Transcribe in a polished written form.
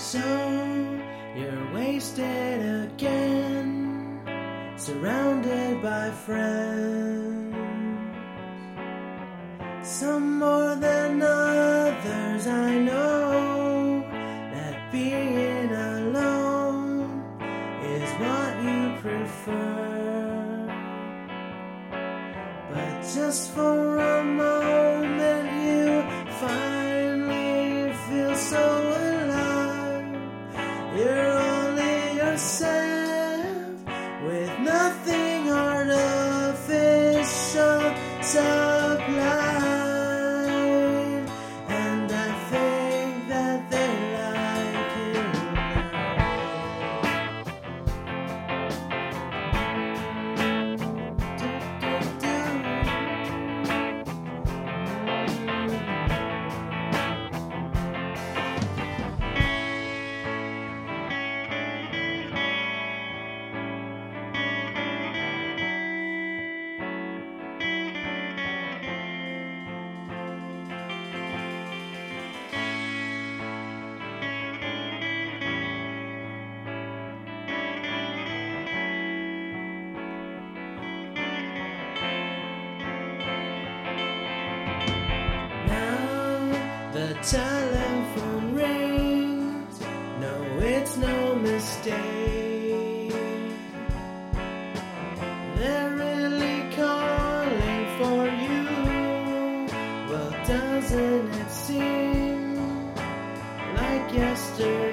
So you're wasted again, surrounded by friends. Some more than others, I know that being alone is what you prefer. But just for a moment you finally feel so alive. You're only yourself with nothing artificial supplied. And I think that they like you The telephone rings, no, it's no mistake. They're really calling for you. Well, doesn't it seem like yesterday?